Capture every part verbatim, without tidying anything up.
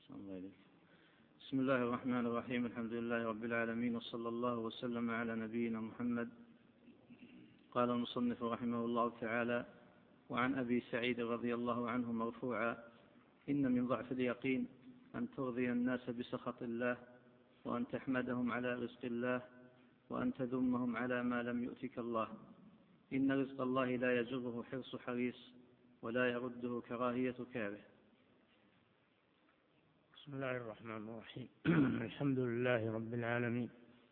بسم الله الرحمن الرحيم. الحمد لله رب العالمين، وصلى الله وسلم على نبينا محمد. قال المصنف رحمه الله تعالى: وعن أبي سعيد رضي الله عنه مرفوعا: إن من ضعف اليقين أن ترضي الناس بسخط الله، وأن تحمدهم على رزق الله، وأن تذمهم على ما لم يؤتك الله. إن رزق الله لا يجره حرص حريص، ولا يرده كراهية كاره. بسم الله الرحمن الرحيم. الحمد لله رب العالمين،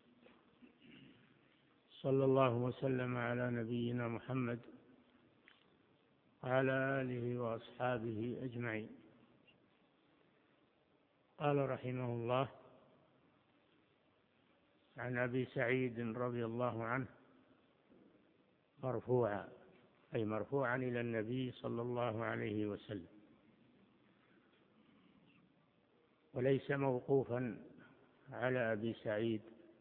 صلى الله وسلم على نبينا محمد وعلى آله وأصحابه أجمعين. قال رحمه الله: عن أبي سعيد رضي الله عنه مرفوعا، أي مرفوعا إلى النبي صلى الله عليه وسلم، وليس موقوفا على أبي سعيد،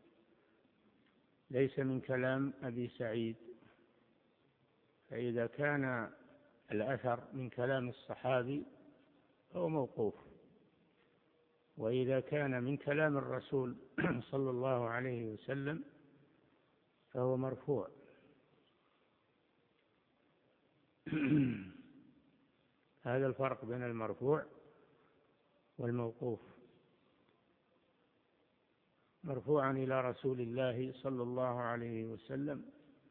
ليس من كلام أبي سعيد. فإذا كان الأثر من كلام الصحابي فهو موقوف، وإذا كان من كلام الرسول صلى الله عليه وسلم فهو مرفوع. هذا الفرق بين المرفوع والموقوف. مرفوعا إلى رسول الله صلى الله عليه وسلم: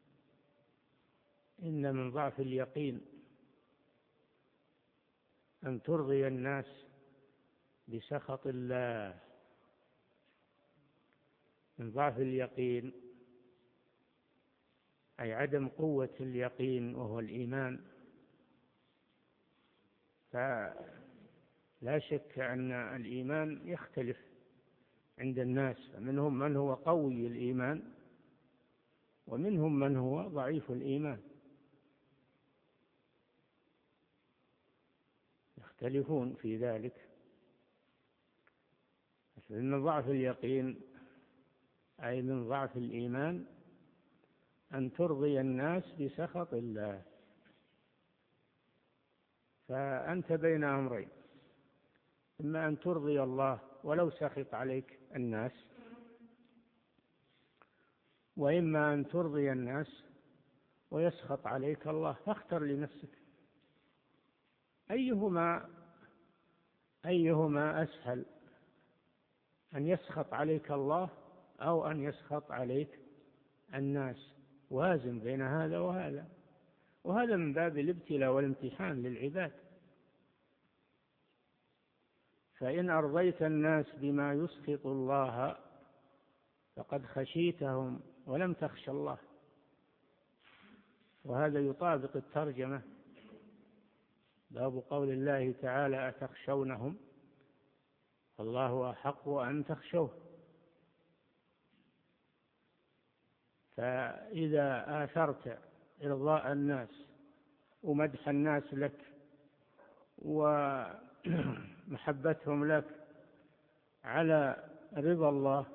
إن من ضعف اليقين أن ترضي الناس بسخط الله. من ضعف اليقين أي عدم قوة اليقين، وهو الإيمان. فلا شك أن الإيمان يختلف عند الناس، منهم من هو قوي الإيمان، ومنهم من هو ضعيف الإيمان، يختلفون في ذلك. من ضعف اليقين أي من ضعف الإيمان أن ترضي الناس بسخط الله. فأنت بين أمرين: إما أن ترضي الله ولو سخط عليك الناس، وإما أن ترضي الناس ويسخط عليك الله. فاختر لنفسك أيهما أيهما أسهل، أن يسخط عليك الله أو أن يسخط عليك الناس. وازن بين هذا وهذا، وهذا من باب الابتلاء والامتحان للعباد. فإن أرضيت الناس بما يسخط الله فقد خشيتهم ولم تخش الله. وهذا يطابق الترجمة، باب قول الله تعالى: أتخشونهم والله أحق أن تخشوه. فإذا آثرت إرضاء الناس ومدح الناس لك ومحبتهم لك على رضا الله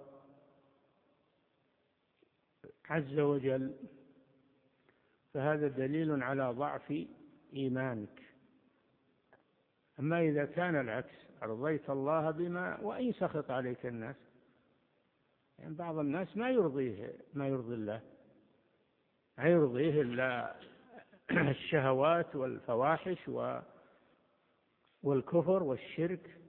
عز وجل، فهذا دليل على ضعف إيمانك. أما إذا كان العكس، أرضيت الله بما وإن سخط عليك الناس، يعني بعض الناس ما يرضيه ما يرضي الله، ما يرضيه إلا الشهوات والفواحش والكفر والشرك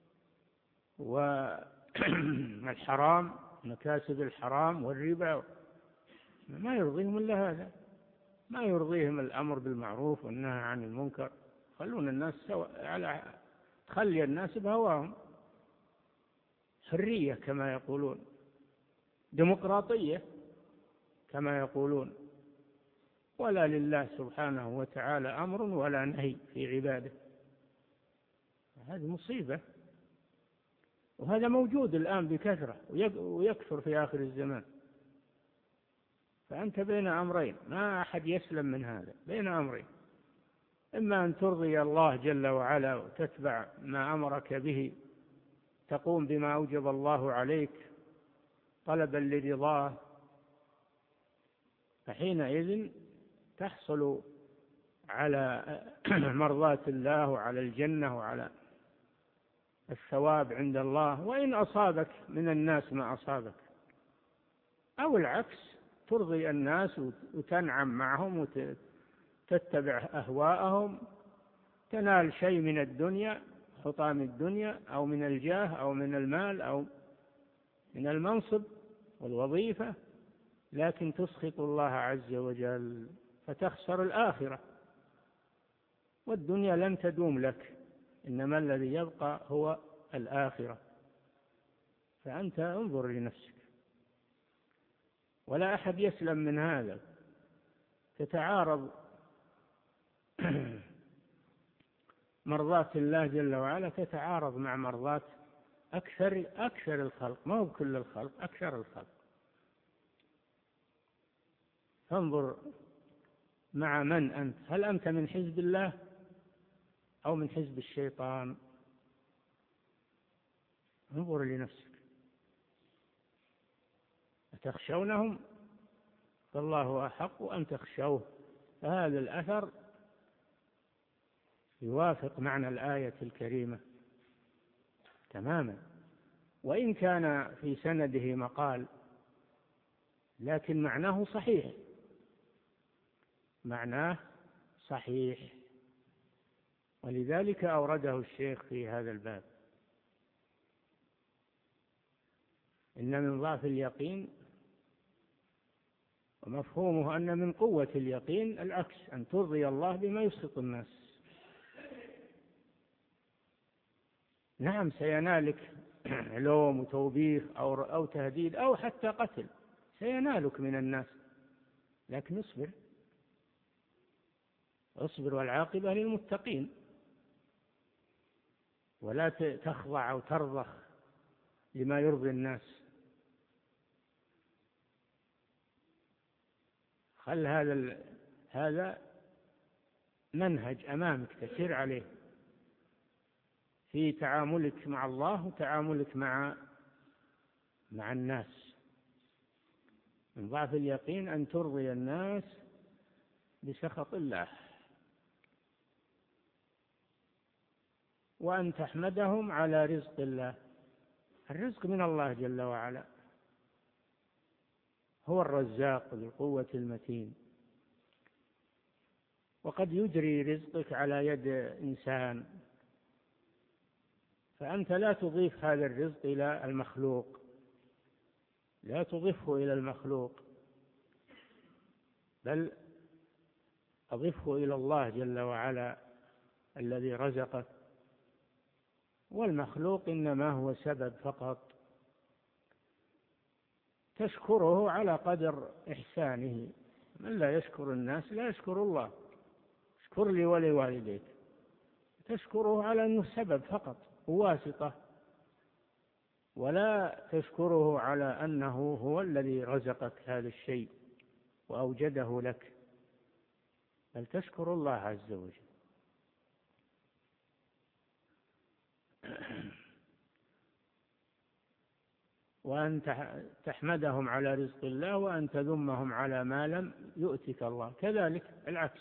والحرام، مكاسب الحرام والربا، ما يرضيهم إلا هذا. ما يرضيهم الأمر بالمعروف والنهي عن المنكر. خلون الناس سواء، على تخلي الناس بهواهم، حرية كما يقولون، ديمقراطية كما يقولون. ولا لله سبحانه وتعالى أمر ولا نهي في عباده. هذه مصيبة، وهذا موجود الآن بكثرة ويكثر في آخر الزمان. فأنت بين أمرين، ما أحد يسلم من هذا، بين أمرين: إما أن ترضي الله جل وعلا وتتبع ما أمرك به، تقوم بما أوجب الله عليك طلبا لرضاه، فحينئذ تحصل على مرضاة الله وعلى الجنة وعلى الثواب عند الله، وإن أصابك من الناس ما أصابك، أو العكس ترضي الناس وتنعم معهم وتتبع أهواءهم، تنال شيء من الدنيا، حطام الدنيا، أو من الجاه أو من المال أو من المنصب والوظيفة، لكن تسخط الله عز وجل فتخسر الآخرة، والدنيا لن تدوم لك، إنما الذي يبقى هو الآخرة. فأنت انظر لنفسك، ولا أحد يسلم من هذا. تتعارض مرضاة الله جل وعلا تتعارض مع مرضاة أكثر أكثر الخلق، ما هو كل الخلق، أكثر الخلق. فانظر مع من أنت، هل أنت من حزب الله أو من حزب الشيطان؟ انظر لنفسك، أتخشونهم؟ فالله أحق أن تخشوه. فهذا الأثر يوافق معنى الآية الكريمة تماما، وإن كان في سنده مقال، لكن معناه صحيح، معناه صحيح، ولذلك أورده الشيخ في هذا الباب. إن من ضعف اليقين، ومفهومه أن من قوة اليقين العكس، أن ترضي الله بما يسخط الناس. نعم سينالك لوم وتوبيخ أو أو تهديد أو حتى قتل، سينالك من الناس، لكن اصبر اصبر والعاقبة للمتقين، ولا تخضع أو ترضخ لما يرضي الناس. خل هذا هذا منهج أمامك تسير عليه في تعاملك مع الله وتعاملك مع مع الناس. من ضعف اليقين أن ترضي الناس بسخط الله، وأن تحمدهم على رزق الله. الرزق من الله جل وعلا، هو الرزاق ذو القوة المتين، وقد يجري رزقك على يد إنسان، فأنت لا تضيف هذا الرزق إلى المخلوق، لا تضيفه إلى المخلوق، بل أضفه إلى الله جل وعلا الذي رزقك، والمخلوق إنما هو سبب فقط، تشكره على قدر إحسانه. من لا يشكر الناس لا يشكر الله. اشكر لي ولوالديك، تشكره على أنه سبب فقط وواسطة، ولا تشكره على أنه هو الذي رزقك هذا الشيء وأوجده لك، بل تشكر الله عز وجل. وأن تحمدهم على رزق الله، وأن تذمهم على ما لم يؤتك الله، كذلك العكس.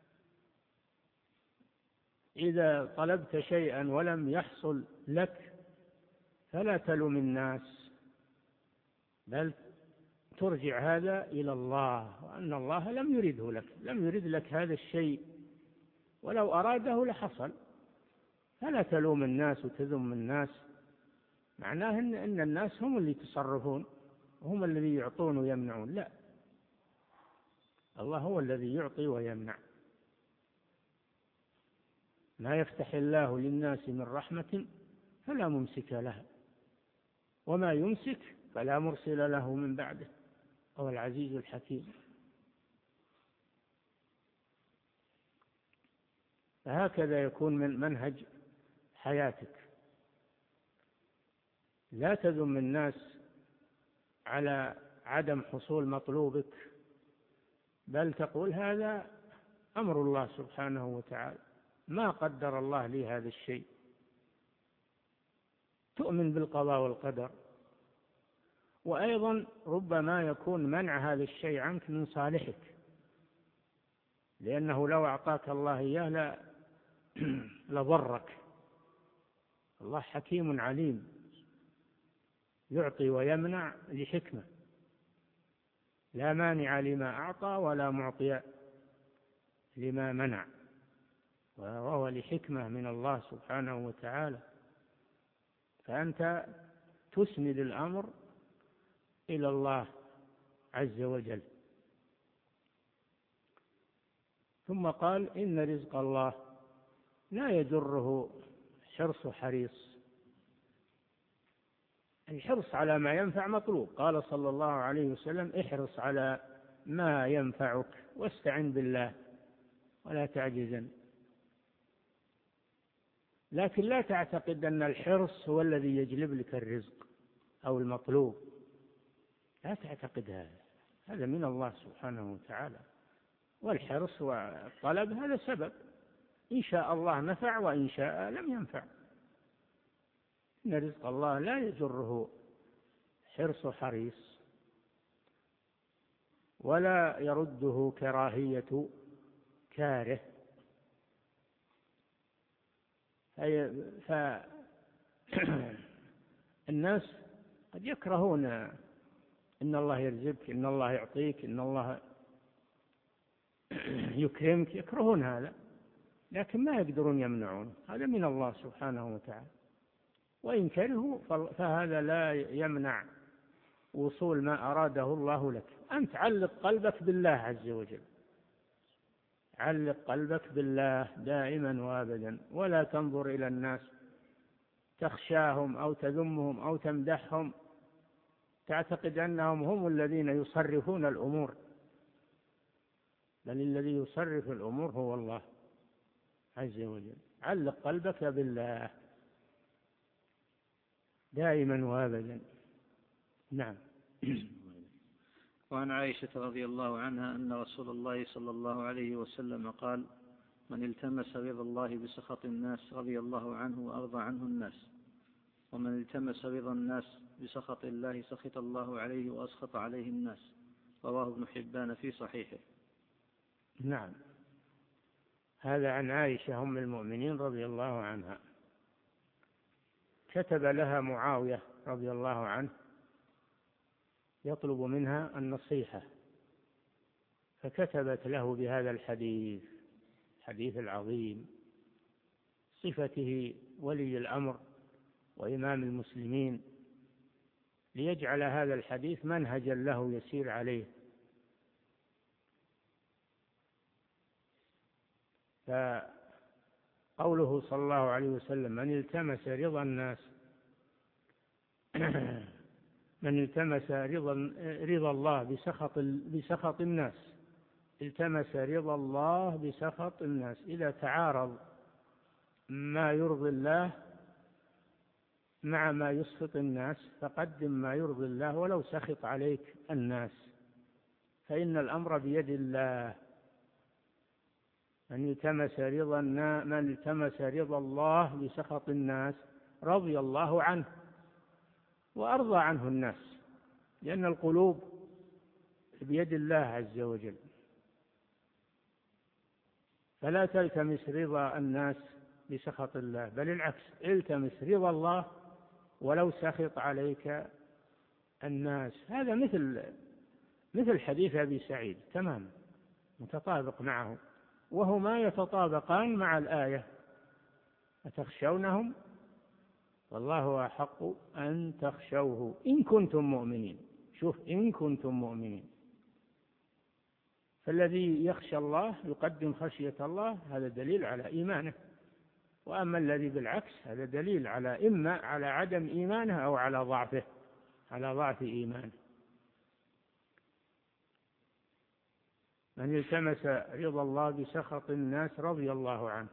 إذا طلبت شيئا ولم يحصل لك فلا تلوم الناس، بل ترجع هذا إلى الله، وأن الله لم يرده لك، لم يرد لك هذا الشيء، ولو أراده لحصل. فلا تلوم الناس وتذم الناس، معناه إن, إن الناس هم اللي يتصرفون، هم الذي يعطون ويمنعون، لا، الله هو الذي يعطي ويمنع. ما يفتح الله للناس من رحمة فلا ممسك لها، وما يمسك فلا مرسل له من بعده، هو العزيز الحكيم. فهكذا يكون من منهج حياتك، لا تذم الناس على عدم حصول مطلوبك، بل تقول هذا أمر الله سبحانه وتعالى، ما قدر الله لي هذا الشيء. تؤمن بالقضاء والقدر، وأيضا ربما يكون منع هذا الشيء عنك من صالحك، لأنه لو أعطاك الله إياه لضرك، الله حكيم عليم، يعطي ويمنع لحكمة، لا مانع لما أعطى ولا معطي لما منع، وهو لحكمة من الله سبحانه وتعالى. فأنت تسند الأمر إلى الله عز وجل. ثم قال إن رزق الله لا يجره حرص حريص. الحرص على ما ينفع مطلوب، قال صلى الله عليه وسلم احرص على ما ينفعك واستعن بالله ولا تعجزن. لكن لا تعتقد أن الحرص هو الذي يجلب لك الرزق أو المطلوب، لا تعتقد هذا، هذا من الله سبحانه وتعالى. والحرص والطلب هذا سبب، إن شاء الله نفع وإن شاء لم ينفع. إن رزق الله لا يجره حرص حريص ولا يرده كراهية كاره. فالناس قد يكرهون إن الله يرزقك، إن الله يعطيك، إن الله يكرمك، يكرهون هذا، لكن ما يقدرون يمنعون، هذا من الله سبحانه وتعالى. وإن كرهوا فهذا لا يمنع وصول ما أراده الله لك. أنت علق قلبك بالله عز وجل، علق قلبك بالله دائما وابدا، ولا تنظر إلى الناس تخشاهم أو تذمهم أو تمدحهم، تعتقد أنهم هم الذين يصرفون الأمور، بل الذي يصرف الأمور هو الله عز وجل. علق قلبك بالله دائما وابدا. نعم. وعن عائشة رضي الله عنها أن رسول الله صلى الله عليه وسلم قال من التمس رضا الله بسخط الناس رضي الله عنه وأرضى عنه الناس، ومن التمس رضا الناس بسخط الله سخط الله عليه وأسخط عليه الناس. رواه ابن حبان في صحيحه. نعم، هذا عن عائشة أم المؤمنين رضي الله عنها. كتب لها معاوية رضي الله عنه يطلب منها النصيحة، فكتبت له بهذا الحديث، الحديث العظيم، صفته ولي الأمر وإمام المسلمين، ليجعل هذا الحديث منهجا له يسير عليه. فقوله صلى الله عليه وسلم من التمس رضا الناس من التمس رضا رضا الله بسخط بسخط الناس، التمس رضا الله بسخط الناس. إذا تعارض ما يرضي الله مع ما يسخط الناس فقدم ما يرضي الله ولو سخط عليك الناس، فإن الأمر بيد الله. من التمس رضا من التمس رضا الله بسخط الناس رضي الله عنه وأرضى عنه الناس، لأن القلوب بيد الله عز وجل. فلا تلتمس رضا الناس بسخط الله، بل العكس، التمس رضا الله ولو سخط عليك الناس. هذا مثل مثل حديث أبي سعيد تماما، متطابق معه، وهما يتطابقان مع الآية أتخشونهم والله أحق أن تخشوه إن كنتم مؤمنين. شوف، إن كنتم مؤمنين. فالذي يخشى الله يقدم خشية الله، هذا دليل على إيمانه. وأما الذي بالعكس هذا دليل على إما على عدم إيمانه أو على ضعفه، على ضعف إيمانه. من التمس رضا الله بسخط الناس رضي الله عنه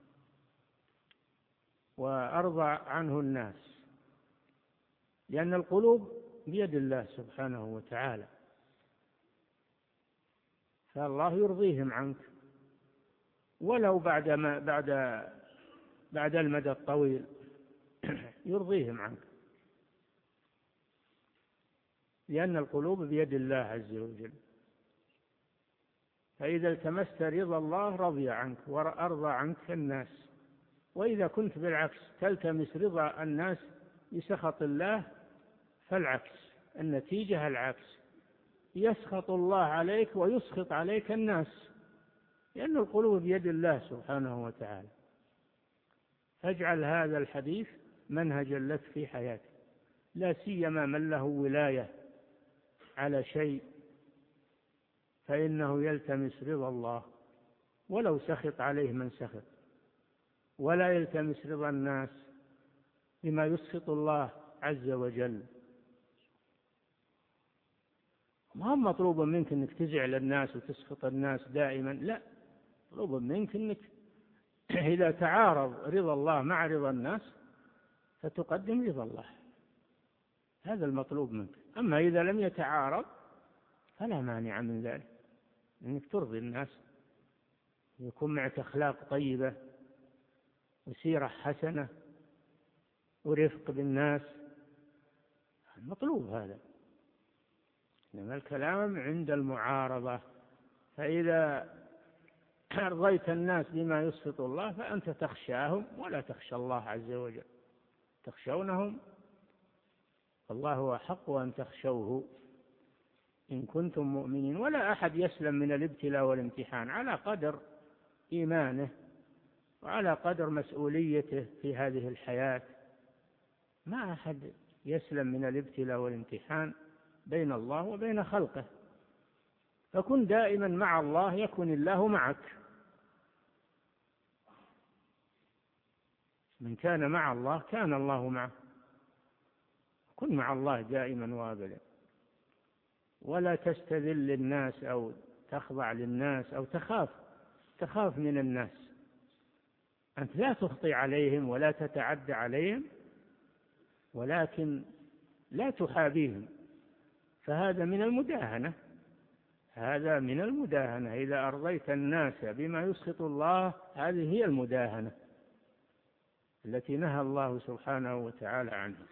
وأرضى عنه الناس، لأن القلوب بيد الله سبحانه وتعالى، فالله يرضيهم عنك ولو بعد ما بعد بعد المدى الطويل يرضيهم عنك، لأن القلوب بيد الله عز وجل. فإذا التمست رضا الله رضي عنك وأرضى عنك الناس. وإذا كنت بالعكس تلتمس رضا الناس بسخط الله فالعكس، النتيجة العكس، يسخط الله عليك ويسخط عليك الناس، لأن القلوب بيد الله سبحانه وتعالى. فاجعل هذا الحديث منهجا لك في حياتك، لا سيما من له ولاية على شيء، فإنه يلتمس رضا الله ولو سخط عليه من سخط، ولا يلتمس رضا الناس بما يسخط الله عز وجل. ما هو مطلوب منك أنك تزعل الناس وتسخط الناس دائما، لا، مطلوب منك أنك إذا تعارض رضا الله مع رضا الناس فتقدم رضا الله، هذا المطلوب منك. أما إذا لم يتعارض فلا مانع من ذلك، أنك ترضي الناس، يكون معك أخلاق طيبة وسيرة حسنة ورفق بالناس، المطلوب هذا. إنما الكلام عند المعارضة، فإذا أرضيت الناس بما يسخط الله فأنت تخشاهم ولا تخشى الله عز وجل، تخشونهم فالله هو أحق أن تخشوه إن كنتم مؤمنين. ولا أحد يسلم من الابتلاء والامتحان، على قدر إيمانه وعلى قدر مسؤوليته في هذه الحياة، ما أحد يسلم من الابتلاء والامتحان بين الله وبين خلقه. فكن دائما مع الله يكن الله معك، من كان مع الله كان الله معه. كن مع الله دائما وابدا، ولا تستذل الناس أو تخضع للناس أو تخاف تخاف من الناس. أنت لا تخطي عليهم ولا تتعدى عليهم، ولكن لا تحابيهم، فهذا من المداهنة، هذا من المداهنة. إذا أرضيت الناس بما يسخط الله هذه هي المداهنة التي نهى الله سبحانه وتعالى عنها.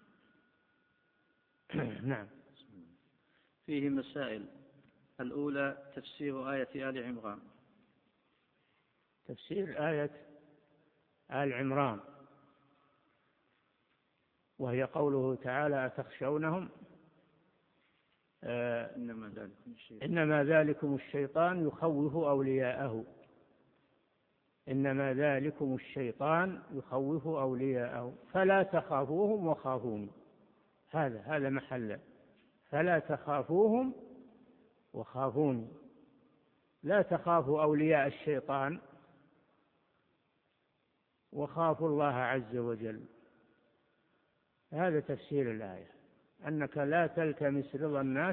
نعم. فيه مسائل. الأولى تفسير آية آل عمران. تفسير آية آل عمران، وهي قوله تعالى أتخشونهم آه إنما ذلكم الشيطان إنما ذلكم الشيطان يخوف أولياءه إنما ذلكم الشيطان يخوف أولياءه فلا تخافوهم وخافوني. هذا هذا محل، فلا تخافوهم وخافوني. لا تخافوا أولياء الشيطان وخافوا الله عز وجل. هذا تفسير الآية، أنك لا تلتمس رضا الناس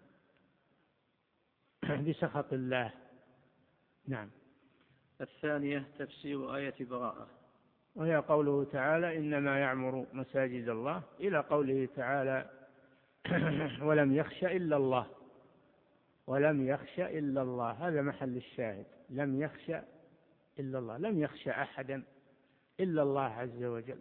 بسخط الله. نعم. الثانية تفسير آية براءة، وهي قوله تعالى إنما يعمر مساجد الله، إلى قوله تعالى ولم يخش إلا الله، ولم يخش إلا الله. هذا محل الشاهد، لم يخش إلا الله، لم يخش أحدا إلا الله عز وجل.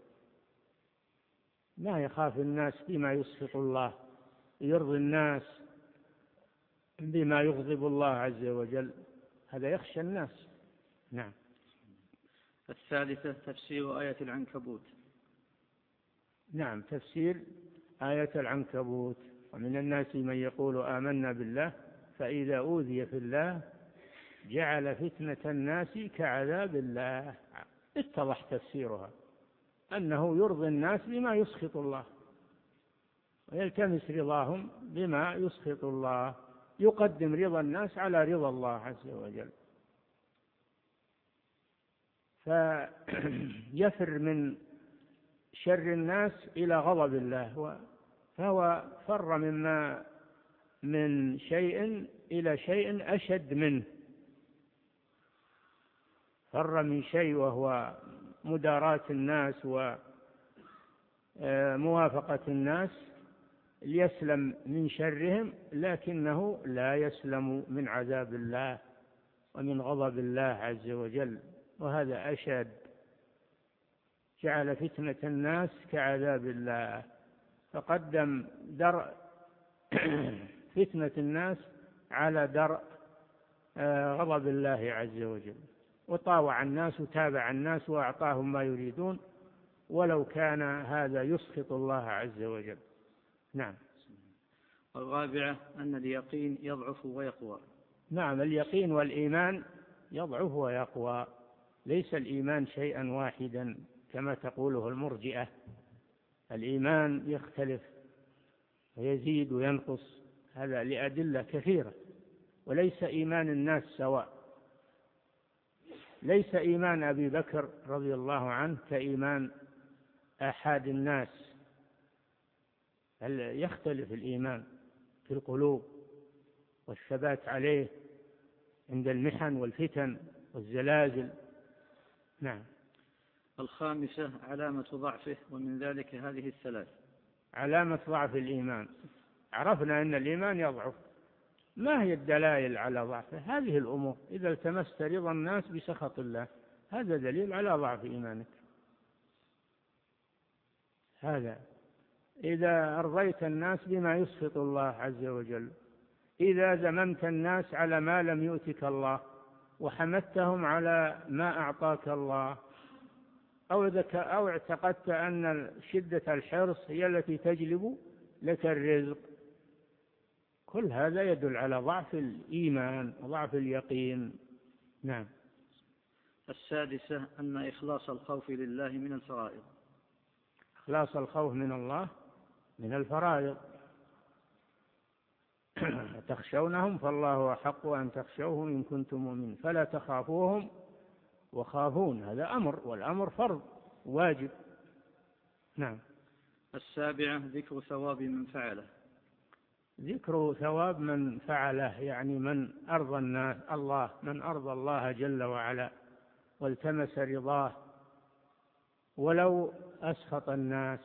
ما يخاف الناس بما يسخط الله، يرضي الناس بما يغضب الله عز وجل، هذا يخشى الناس. نعم. الثالثة تفسير آية العنكبوت. نعم، تفسير آية العنكبوت. ومن الناس من يقول آمنا بالله فإذا أوذي في الله جعل فتنة الناس كعذاب الله. اتضح تفسيرها أنه يرضي الناس بما يسخط الله ويلتمس رضاهم بما يسخط الله، يقدم رضا الناس على رضا الله عز وجل، فيفر من شر الناس إلى غضب الله، فهو فر مما من شيء إلى شيء أشد منه. فر من شيء وهو مداراة الناس وموافقة الناس ليسلم من شرهم، لكنه لا يسلم من عذاب الله ومن غضب الله عز وجل، وهذا أشد. جعل فتنة الناس كعذاب الله، فقدم درء فتنة الناس على درء غضب الله عز وجل. وطاوع الناس وتابع الناس وأعطاهم ما يريدون، ولو كان هذا يسخط الله عز وجل. نعم. الرابعة أن اليقين يضعف ويقوى. نعم، اليقين والإيمان يضعف ويقوى، ليس الإيمان شيئا واحدا كما تقوله المرجئة. الإيمان يختلف ويزيد وينقص، هذا لأدلة كثيرة، وليس إيمان الناس سواء. ليس إيمان أبي بكر رضي الله عنه كإيمان أحد الناس، بل يختلف الإيمان في القلوب والثبات عليه عند المحن والفتن والزلازل. نعم. الخامسة علامة ضعفه، ومن ذلك هذه الثلاث. علامة ضعف الإيمان، عرفنا أن الإيمان يضعف. ما هي الدلائل على ضعفه؟ هذه الأمور: إذا التمست رضا الناس بسخط الله، هذا دليل على ضعف إيمانك. هذا إذا أرضيت الناس بما يسخط الله عز وجل، إذا ذممت الناس على ما لم يؤتك الله وحمدتهم على ما أعطاك الله، أو أو اعتقدت أن شدة الحرص هي التي تجلب لك الرزق، كل هذا يدل على ضعف الإيمان وضعف اليقين. نعم. السادسة أن إخلاص الخوف لله من الفرائض. إخلاص الخوف من الله من الفرائض. تخشونهم فالله أحق أن تخشوه إن كنتم مؤمنين فلا تخافوهم وخافون، هذا أمر، والأمر فرض واجب. نعم. السابعة ذكر ثواب من فعله. ذكر ثواب من فعله يعني من أرضى الناس الله من أرضى الله جل وعلا والتمس رضاه ولو أسخط الناس،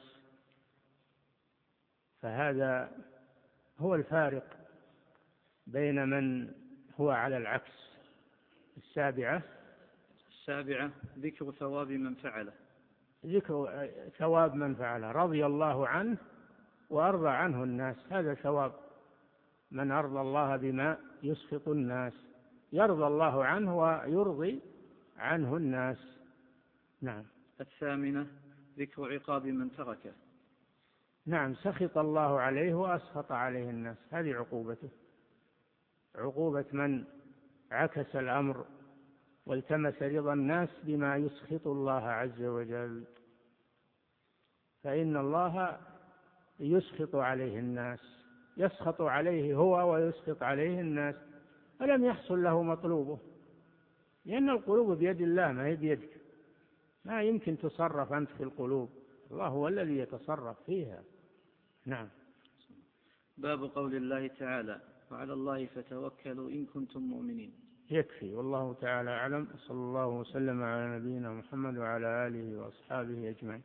فهذا هو الفارق بين من هو على العكس. السابعة السابعة ذكر ثواب من فعله. ذكر ثواب من فعله، رضي الله عنه وأرضى عنه الناس، هذا ثواب من أرضى الله بما يسخط الناس، يرضى الله عنه ويرضي عنه الناس. نعم. الثامنة ذكر عقاب من تركه. نعم، سخط الله عليه وأسخط عليه الناس، هذه عقوبته، عقوبة من عكس الأمر والتمس رضا الناس بما يسخط الله عز وجل، فإن الله يسخط عليه الناس، يسخط عليه هو ويسخط عليه الناس، فلم يحصل له مطلوبه، لأن القلوب بيد الله ما هي بيدك، ما يمكن تصرف أنت في القلوب، الله هو الذي يتصرف فيها. نعم. باب قول الله تعالى: وعلى الله فتوكلوا إن كنتم مؤمنين. يكفي، والله تعالى أعلم، صلى الله وسلم على نبينا محمد وعلى آله وأصحابه أجمعين.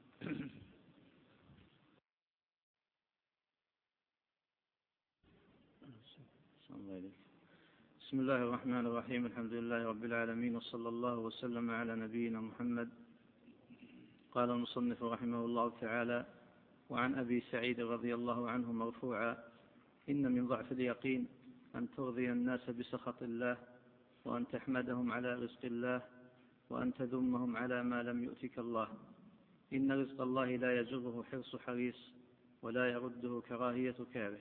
بسم الله الرحمن الرحيم، الحمد لله رب العالمين، وصلى الله وسلم على نبينا محمد. قال المصنف رحمه الله تعالى: وعن أبي سعيد رضي الله عنه مرفوعا: إن من ضعف اليقين أن ترضي الناس بسخط الله، وأن تحمدهم على رزق الله، وأن تذمهم على ما لم يؤتك الله. إن رزق الله لا يجره حرص حريص، ولا يرده كراهية كاره.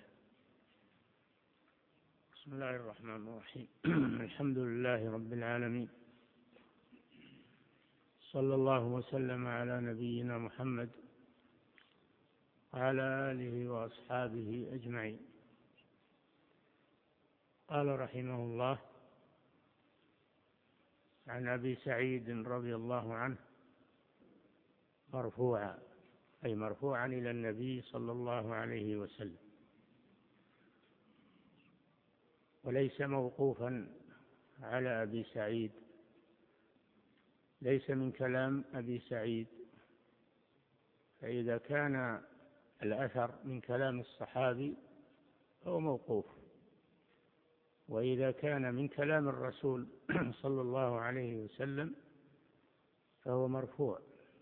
بسم الله الرحمن الرحيم. الحمد لله رب العالمين، صلى الله وسلم على نبينا محمد وعلى آله وأصحابه أجمعين. قال رحمه الله: عن أبي سعيد رضي الله عنه مرفوعا، أي مرفوعا إلى النبي صلى الله عليه وسلم، وليس موقوفا على أبي سعيد، ليس من كلام أبي سعيد، فإذا كان الأثر من كلام الصحابي فهو موقوف، وإذا كان من كلام الرسول صلى الله عليه وسلم فهو مرفوع.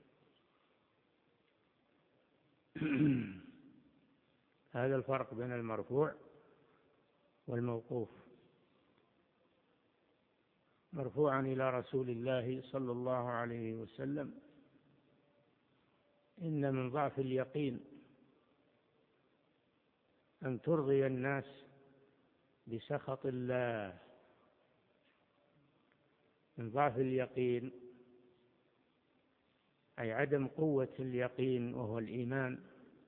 هذا الفرق بين المرفوع والموقوف. مرفوعا إلى رسول الله صلى الله عليه وسلم: إن من ضعف اليقين أن ترضي الناس بسخط الله. من ضعف اليقين أي عدم قوة اليقين وهو الإيمان.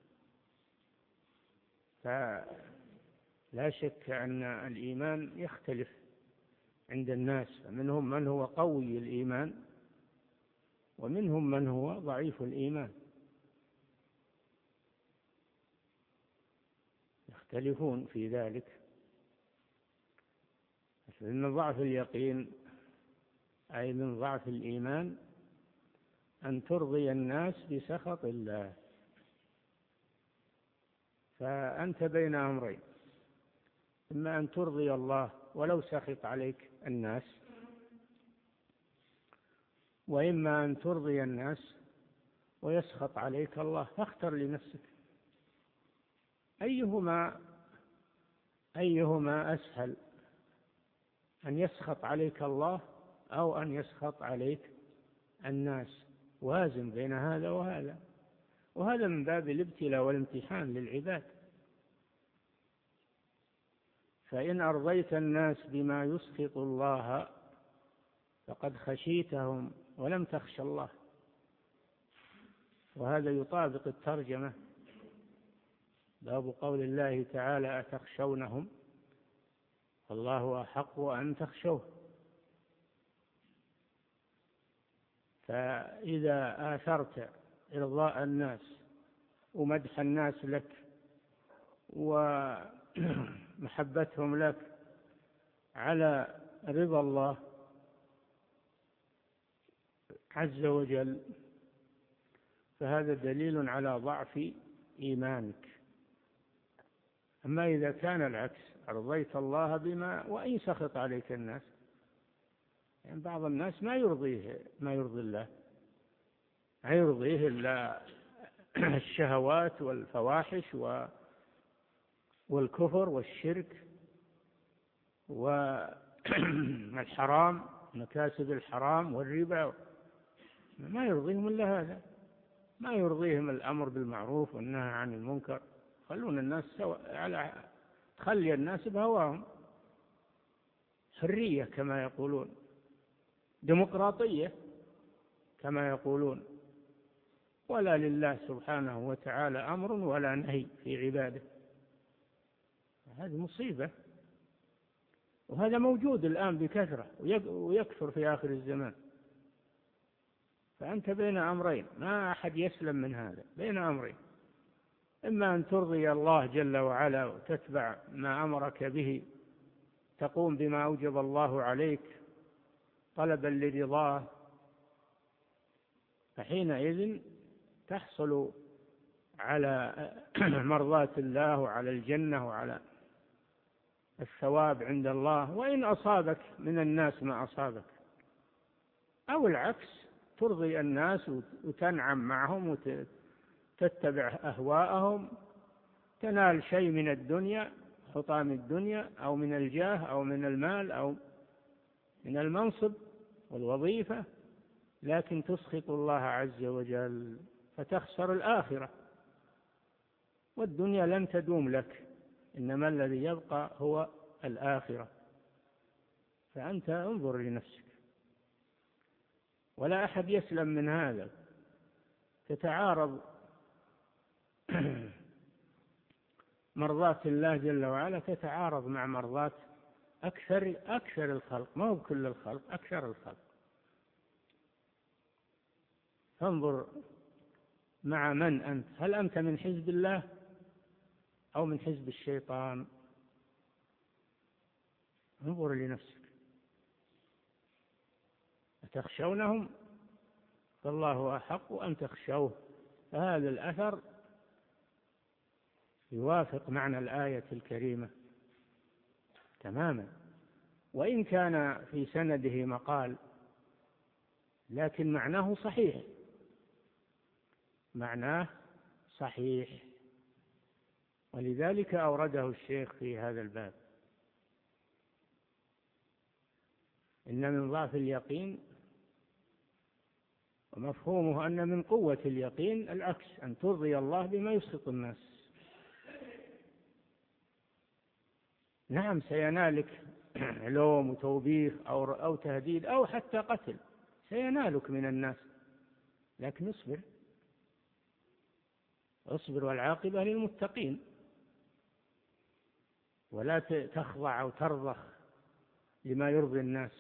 فلا شك أن الإيمان يختلف عند الناس، منهم من هو قوي الإيمان ومنهم من هو ضعيف الإيمان، يختلفون في ذلك. من ضعف اليقين أي من ضعف الإيمان أن ترضي الناس بسخط الله. فأنت بين أمرين: إما أن ترضي الله ولو سخط عليك الناس، وإما أن ترضي الناس ويسخط عليك الله، فاختر لنفسك أيهما أيهما أسهل، أن يسخط عليك الله أو أن يسخط عليك الناس. وازن بين هذا وهذا، وهذا من باب الابتلاء والامتحان للعباد. فإن أرضيت الناس بما يسخط الله فقد خشيتهم ولم تخش الله، وهذا يطابق الترجمة، باب قول الله تعالى: أتخشونهم فالله أحق أن تخشوه. فإذا آثرت إرضاء الناس ومدح الناس لك ومحبتهم لك على رضا الله عز وجل، فهذا دليل على ضعف إيمانك. أما إذا كان العكس، أرضيت الله بما وإن سخط عليك الناس، يعني بعض الناس ما يرضيه ما يرضي الله، ما يرضيه إلا الشهوات والفواحش والكفر والشرك والحرام، مكاسب الحرام والربا، ما يرضيهم إلا هذا. ما يرضيهم الأمر بالمعروف والنهي عن المنكر. خلون الناس سواء، على خلي الناس بهواهم، حرية كما يقولون، ديمقراطية كما يقولون، ولا لله سبحانه وتعالى أمر ولا نهي في عباده. هذه مصيبة، وهذا موجود الآن بكثرة ويكثر في آخر الزمان. فأنت بين أمرين، ما أحد يسلم من هذا، بين أمرين: إما أن ترضي الله جل وعلا وتتبع ما أمرك به، تقوم بما أوجب الله عليك طلبا لرضاه، فحينئذ تحصل على مرضاة الله وعلى الجنة وعلى الثواب عند الله، وإن أصابك من الناس ما أصابك. أو العكس، ترضي الناس وتنعم معهم وتتبع أهواءهم، تنال شيء من الدنيا، حطام الدنيا، أو من الجاه أو من المال أو من المنصب والوظيفة، لكن تسخط الله عز وجل فتخسر الآخرة، والدنيا لن تدوم لك، إنما الذي يبقى هو الآخرة. فأنت انظر لنفسك، ولا أحد يسلم من هذا. تتعارض مرضاة الله جل وعلا تتعارض مع مرضاة أكثر أكثر الخلق، ما هو كل الخلق، أكثر الخلق. فانظر مع من أنت، هل أنت من حزب الله أو من حزب الشيطان؟ انظر لنفسك. أتخشونهم فالله أحق أن تخشوه. فهذا الأثر يوافق معنى الآية الكريمة تماما، وإن كان في سنده مقال، لكن معناه صحيح، معناه صحيح، ولذلك أورده الشيخ في هذا الباب. إن من ضعف اليقين، ومفهومه أن من قوة اليقين العكس، أن ترضي الله بما يسخط الناس. نعم سينالك لوم وتوبيخ أو أو تهديد أو حتى قتل، سينالك من الناس، لكن اصبر اصبر والعاقبة للمتقين، ولا تخضع أو ترضخ لما يرضي الناس.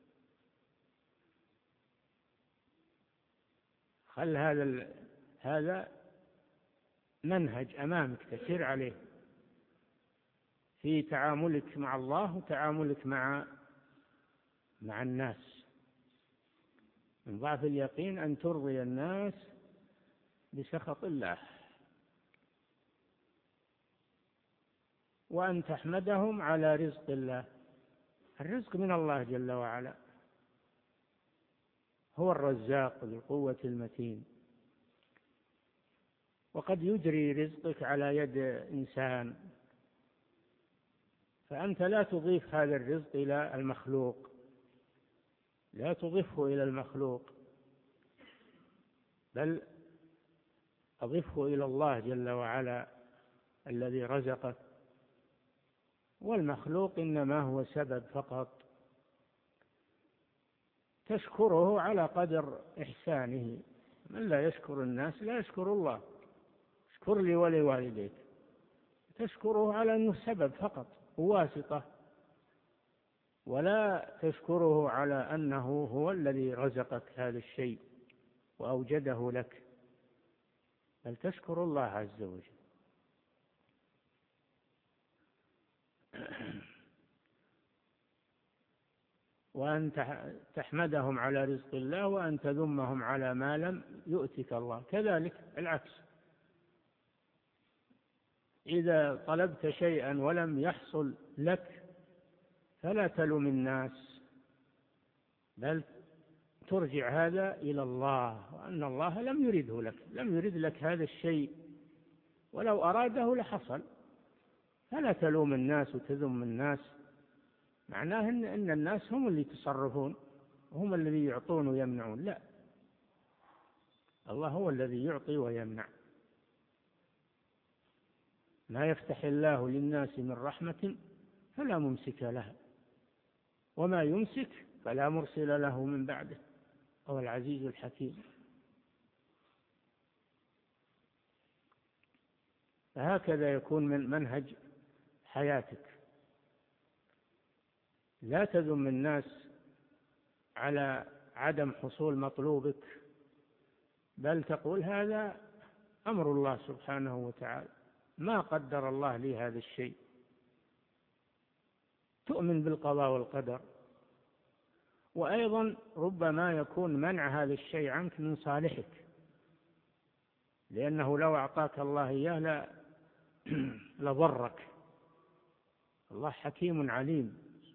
خل هذا هذا منهج أمامك تسير عليه في تعاملك مع الله وتعاملك مع مع الناس. من ضعف اليقين أن ترضي الناس بسخط الله، وأن تحمدهم على رزق الله. الرزق من الله جل وعلا، هو الرزاق ذو القوة المتين، وقد يجري رزقك على يد إنسان، فأنت لا تضيف هذا الرزق إلى المخلوق، لا تضيفه إلى المخلوق، بل أضفه إلى الله جل وعلا الذي رزقك، والمخلوق إنما هو سبب فقط، تشكره على قدر إحسانه. من لا يشكر الناس لا يشكر الله. اشكر لي ولوالديك، تشكره على أنه سبب فقط وواسطة، ولا تشكره على أنه هو الذي رزقك هذا الشيء وأوجده لك، بل تشكر الله عز وجل. وأن تحمدهم على رزق الله، وأن تذمهم على ما لم يؤتك الله. كذلك العكس، إذا طلبت شيئا ولم يحصل لك فلا تلوم الناس، بل ترجع هذا إلى الله، وأن الله لم يرده لك، لم يرد لك هذا الشيء، ولو أراده لحصل. فلا تلوم الناس وتذم الناس، معناه أن الناس هم اللي يتصرفون، هم الذي يعطون ويمنعون. لا، الله هو الذي يعطي ويمنع. ما يفتح الله للناس من رحمة فلا ممسك لها، وما يمسك فلا مرسل له من بعده، هو العزيز الحكيم. فهكذا يكون من منهج حياتك، لا تذم الناس على عدم حصول مطلوبك، بل تقول هذا أمر الله سبحانه وتعالى، ما قدر الله لي هذا الشيء. تؤمن بالقضاء والقدر. وأيضا ربما يكون منع هذا الشيء عنك من صالحك، لأنه لو أعطاك الله إياه لضرك. الله حكيم عليم،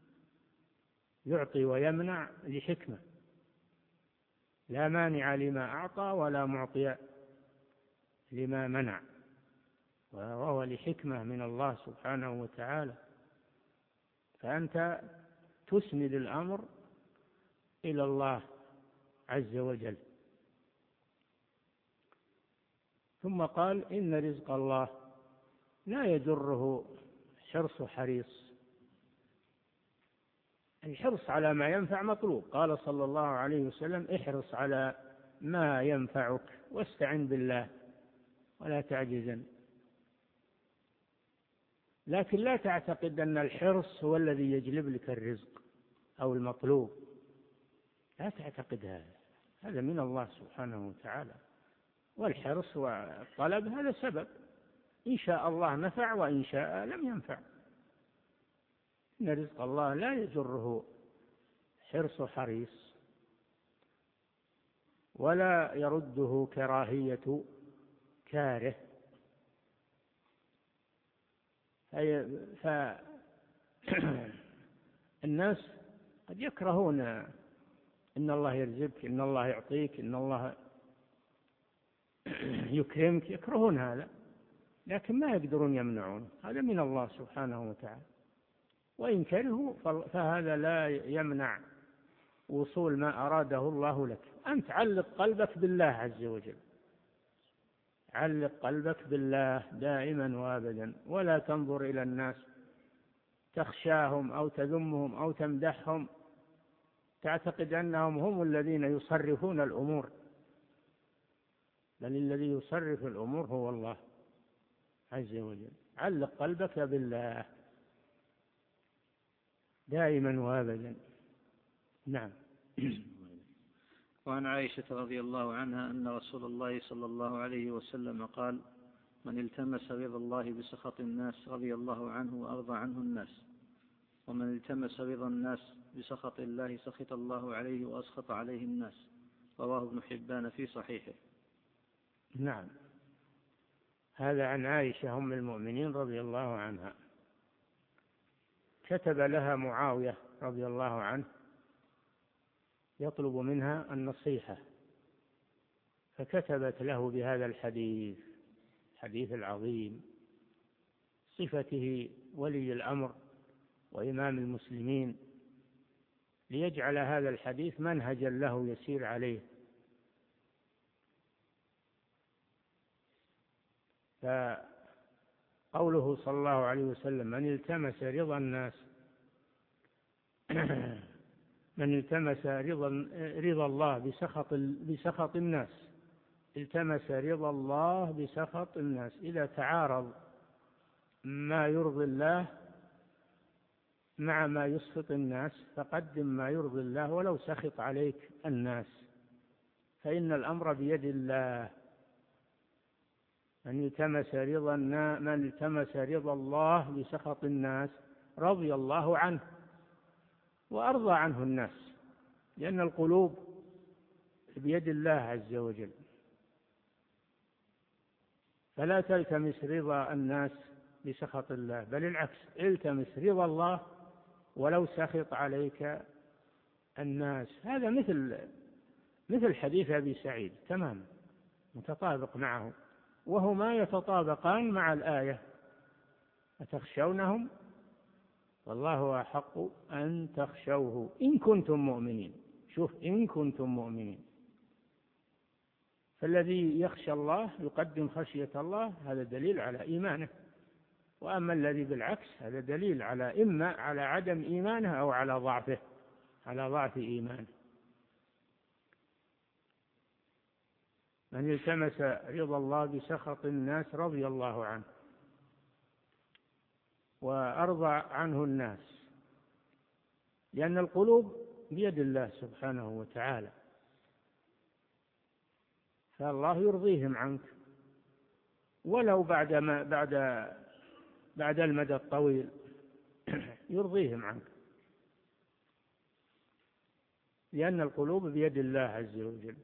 يعطي ويمنع لحكمة، لا مانع لما أعطى ولا معطي لما منع، وهو لحكمة من الله سبحانه وتعالى. فأنت تسند الأمر إلى الله عز وجل. ثم قال إن رزق الله لا يجره حرص حريص. الحرص على ما ينفع مطلوب، قال صلى الله عليه وسلم احرص على ما ينفعك واستعن بالله ولا تعجزن. لكن لا تعتقد أن الحرص هو الذي يجلب لك الرزق أو المطلوب، لا تعتقد هذا، هذا من الله سبحانه وتعالى. والحرص والطلب هذا سبب، إن شاء الله نفع وإن شاء لم ينفع. إن رزق الله لا يجره حرص حريص، ولا يرده كراهية كاره. فالناس قد يكرهون إن الله يرزقك، إن الله يعطيك، إن الله يكرمك، يكرهون هذا، لكن ما يقدرون يمنعون، هذا من الله سبحانه وتعالى. وإن كرهوا فهذا لا يمنع وصول ما أراده الله لك. أنت علق قلبك بالله عز وجل، علق قلبك بالله دائما وابدا، ولا تنظر إلى الناس تخشاهم أو تذمهم أو تمدحهم، تعتقد أنهم هم الذين يصرفون الأمور، بل الذي يصرف الأمور هو الله عز وجل. علق قلبك بالله دائما وابدا. نعم. وعن عائشة رضي الله عنها أن رسول الله صلى الله عليه وسلم قال: من التمس رضا الله بسخط الناس رضي الله عنه وأرضى عنه الناس، ومن التمس رضا الناس بسخط الله سخط الله عليه وأسخط عليه الناس. رواه ابن حبان في صحيحه. نعم. هذا عن عائشة أم المؤمنين رضي الله عنها. كتب لها معاوية رضي الله عنه يطلب منها النصيحة، فكتبت له بهذا الحديث، الحديث العظيم، صفته ولي الأمر وإمام المسلمين، ليجعل هذا الحديث منهجا له يسير عليه. فقوله صلى الله عليه وسلم: من التمس رضا الناس من التمس رضا رضا الله بسخط بسخط الناس، التمس رضا الله بسخط الناس. إذا تعارض ما يرضي الله مع ما يسخط الناس فقدم ما يرضي الله ولو سخط عليك الناس، فإن الأمر بيد الله. من التمس رضا من التمس رضا الله بسخط الناس رضي الله عنه وأرضى عنه الناس، لأن القلوب بيد الله عز وجل. فلا تلتمس رضا الناس بسخط الله، بل العكس، التمس رضا الله ولو سخط عليك الناس. هذا مثل مثل حديث أبي سعيد تماما، متطابق معه، وهما يتطابقان مع الآية: أتخشونهم والله أحق أن تخشوه إن كنتم مؤمنين. شوف، إن كنتم مؤمنين. فالذي يخشى الله يقدم خشية الله، هذا دليل على إيمانه. وأما الذي بالعكس هذا دليل على إما على عدم إيمانه أو على ضعفه، على ضعف إيمانه. من التمس رضا الله بسخط الناس رضي الله عنه وأرضى عنه الناس، لأن القلوب بيد الله سبحانه وتعالى، فالله يرضيهم عنك ولو بعد ما بعد بعد المدى الطويل يرضيهم عنك، لأن القلوب بيد الله عز وجل.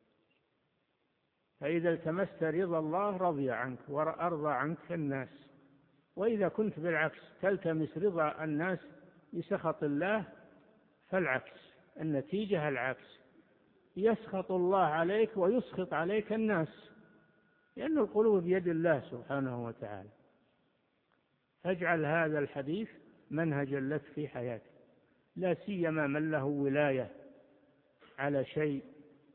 فإذا التمست رضا الله رضي عنك وأرضى عنك الناس. وإذا كنت بالعكس تلتمس رضا الناس بسخط الله فالعكس، النتيجة العكس، يسخط الله عليك ويسخط عليك الناس، لأن القلوب بيد الله سبحانه وتعالى. فاجعل هذا الحديث منهجا لك في حياتك، لا سيما من له ولاية على شيء،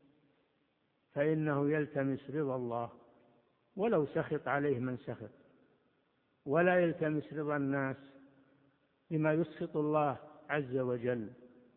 فإنه يلتمس رضا الله ولو سخط عليه من سخط، ولا يلتمس رضا الناس بما يسخط الله عز وجل.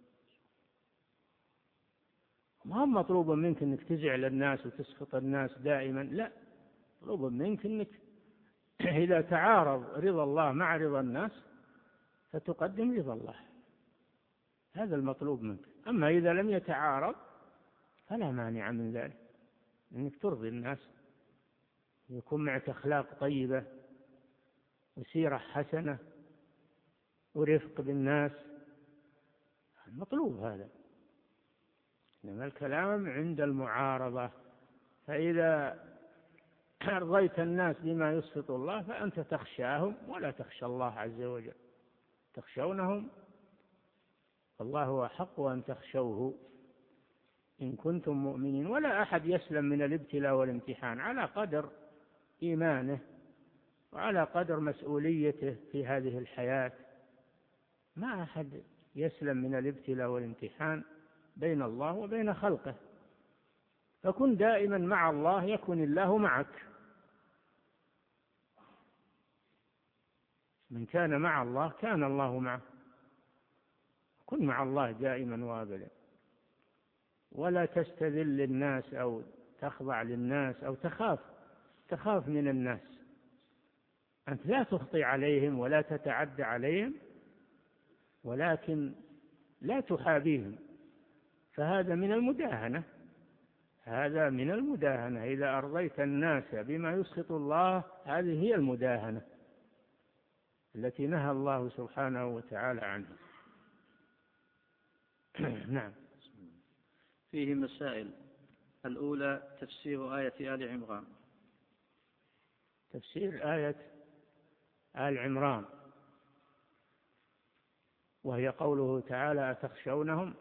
ما هو مطلوب منك أنك تزعل الناس وتسخط الناس دائما، لا، مطلوب منك أنك إذا تعارض رضا الله مع رضا الناس فتقدم رضا الله، هذا المطلوب منك. أما إذا لم يتعارض فلا مانع من ذلك، أنك ترضي الناس، يكون معك أخلاق طيبة وسيرة حسنة ورفق بالناس، المطلوب هذا. إنما الكلام عند المعارضة، فإذا أرضيت الناس بما يسخط الله فأنت تخشاهم ولا تخشى الله عز وجل. تخشونهم فالله أحق أن تخشوه إن كنتم مؤمنين. ولا أحد يسلم من الابتلاء والامتحان، على قدر إيمانه وعلى قدر مسؤوليته في هذه الحياة. ما أحد يسلم من الابتلاء والامتحان بين الله وبين خلقه، فكن دائما مع الله يكن الله معك. من كان مع الله كان الله معه. كن مع الله دائما وابدا، ولا تستذل الناس أو تخضع للناس أو تخاف تخاف من الناس. أنت لا تخطي عليهم ولا تتعدى عليهم، ولكن لا تحابيهم، فهذا من المداهنة. هذا من المداهنة إذا أرضيت الناس بما يسخط الله، هذه هي المداهنة التي نهى الله سبحانه وتعالى عنها. نعم. فيه مسائل. الأولى تفسير آية آل عمران. تفسير آية آل عمران، وهي قوله تعالى: أتخشونهم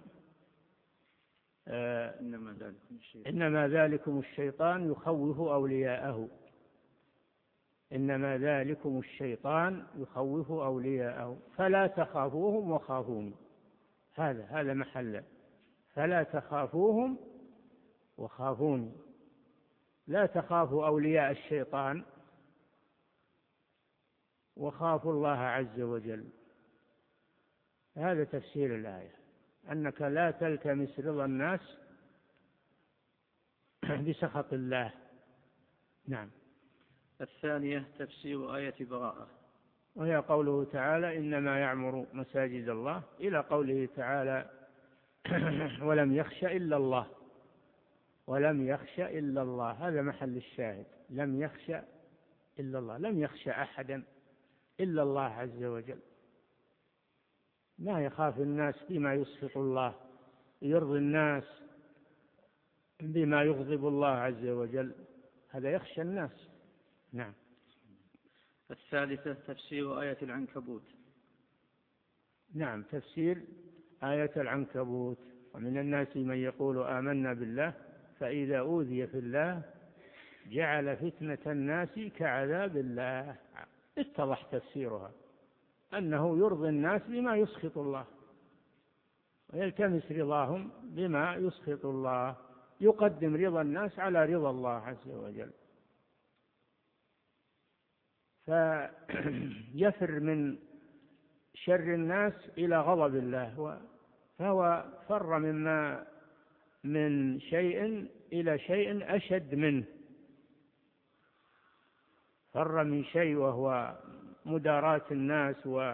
آه إنما ذلكم الشيطان إنما ذلكم الشيطان يخوف أولياءه إنما ذلكم الشيطان يخوف أولياءه فلا تخافوهم وخافوني. هذا هذا محله، فلا تخافوهم وخافوني. لا تخافوا أولياء الشيطان وخافوا الله عز وجل. هذا تفسير الآية، أنك لا تلتمس رضا الناس بسخط الله. نعم. الثانية تفسير آية براءة، وهي قوله تعالى: إنما يعمر مساجد الله، إلى قوله تعالى: ولم يخش إلا الله. ولم يخش إلا الله، هذا محل الشاهد. لم يخش إلا الله، لم يخش أحدا إلا الله عز وجل. ما يخاف الناس بما يسخط الله، يرضي الناس بما يغضب الله عز وجل، هذا يخشى الناس. نعم. الثالثة تفسير آية العنكبوت. نعم، تفسير آية العنكبوت: ومن الناس من يقول آمنا بالله فإذا أوذي في الله جعل فتنة الناس كعذاب الله. اتضح تفسيرها أنه يرضي الناس بما يسخط الله ويلتمس رضاهم بما يسخط الله، يقدم رضا الناس على رضا الله عز وجل، فيفر من شر الناس إلى غضب الله، فهو فر مما من شيء إلى شيء أشد منه. فر من شيء وهو مداراة الناس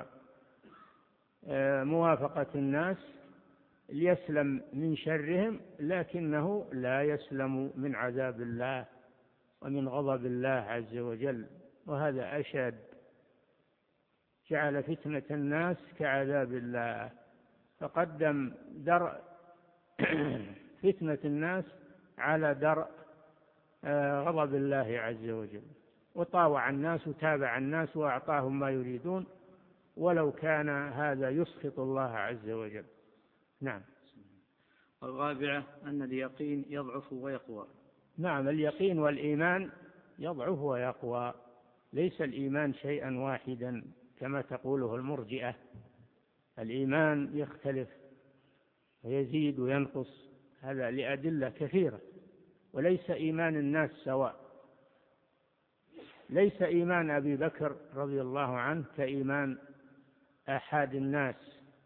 وموافقة الناس ليسلم من شرهم، لكنه لا يسلم من عذاب الله ومن غضب الله عز وجل، وهذا أشد. جعل فتنة الناس كعذاب الله، فقدم درء فتنة الناس على درء غضب الله عز وجل، وطاوع الناس وتابع الناس وأعطاهم ما يريدون، ولو كان هذا يسخط الله عز وجل. نعم. الرابعة أن اليقين يضعف ويقوى. نعم، اليقين والإيمان يضعف ويقوى، ليس الإيمان شيئا واحدا كما تقوله المرجئة. الإيمان يختلف ويزيد وينقص، هذا لأدلة كثيرة، وليس إيمان الناس سواء. ليس إيمان أبي بكر رضي الله عنه كإيمان أحد الناس،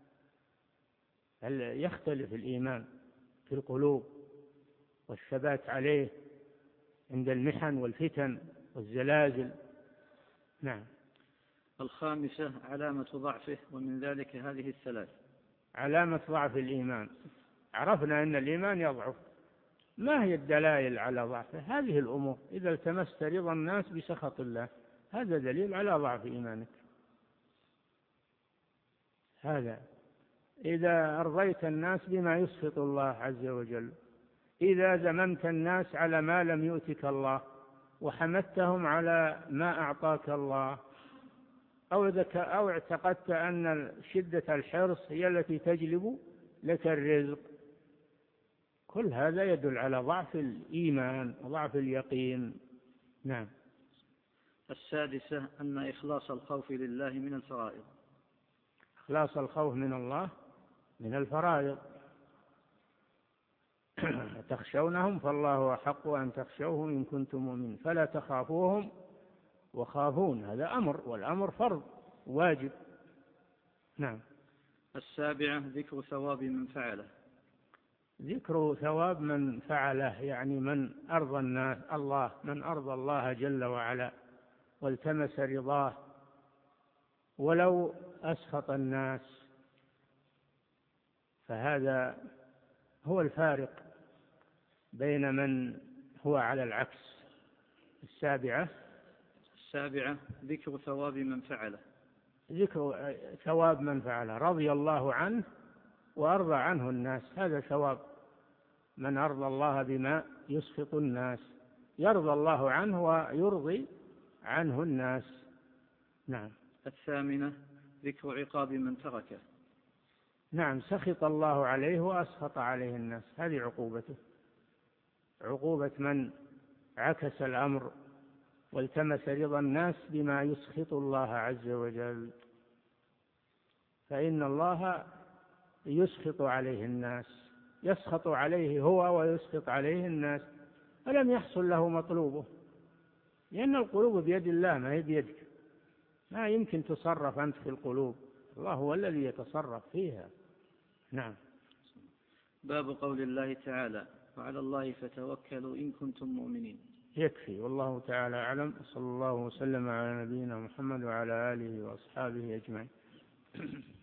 بل يختلف الإيمان في القلوب والثبات عليه عند المحن والفتن والزلازل. نعم. الخامسة علامة ضعفه، ومن ذلك هذه الثلاث. علامة ضعف الإيمان، عرفنا أن الإيمان يضعف. ما هي الدلائل على ضعفه؟ هذه الأمور: إذا التمست رضا الناس بسخط الله، هذا دليل على ضعف إيمانك. هذا إذا أرضيت الناس بما يسخط الله عز وجل، إذا ذممت الناس على ما لم يؤتك الله وحمدتهم على ما أعطاك الله، أو أو اعتقدت أن شدة الحرص هي التي تجلب لك الرزق، كل هذا يدل على ضعف الإيمان وضعف اليقين. نعم. السادسة أن إخلاص الخوف لله من الفرائض. إخلاص الخوف من الله من الفرائض، تخشونهم فالله أحق أن تخشوه إن كنتم مؤمنين فلا تخافوهم وخافون. هذا أمر، والأمر فرض واجب. نعم. السابعة ذكر ثواب من فعله. ذكر ثواب من فعله يعني من أرضى الناس الله من أرضى الله جل وعلا والتمس رضاه ولو أسخط الناس، فهذا هو الفارق بين من هو على العكس. السابعة السابعة ذكر ثواب من فعله. ذكر ثواب من فعله رضي الله عنه وأرضى عنه الناس، هذا ثواب من أرضى الله بما يسخط الناس، يرضى الله عنه ويرضي عنه الناس. نعم. الثامنة ذكر عقاب من تركه. نعم، سخط الله عليه وأسخط عليه الناس، هذه عقوبته، عقوبة من عكس الأمر والتمس رضا الناس بما يسخط الله عز وجل، فإن الله يسخط عليه الناس، يسخط عليه هو ويسخط عليه الناس، فلم يحصل له مطلوبه، لأن القلوب بيد الله ما هي بيدك، ما يمكن تصرف أنت في القلوب، الله هو الذي يتصرف فيها. نعم. باب قول الله تعالى وعلى الله فتوكلوا إن كنتم مؤمنين. يكفي، والله تعالى أعلم، صلى الله وسلم على نبينا محمد وعلى آله وأصحابه أجمعين.